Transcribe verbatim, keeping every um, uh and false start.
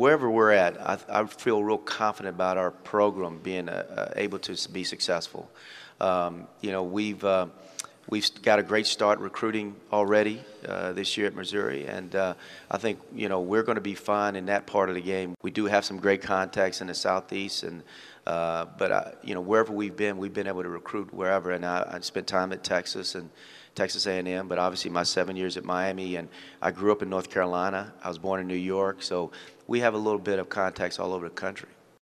wherever we're at, I, I feel real confident about our program being uh, uh, able to s- be successful. Um, you know, we've uh, we've got a great start recruiting already uh, this year at Missouri, and uh, I think you know we're going to be fine in that part of the game. We do have some great contacts in the Southeast, and uh, but uh, you know wherever we've been, we've been able to recruit wherever. And I, I spent time at Texas and Texas A and M, but obviously my seven years at Miami, and I grew up in North Carolina. I was born in New York, so we have a little bit of contacts all over the country.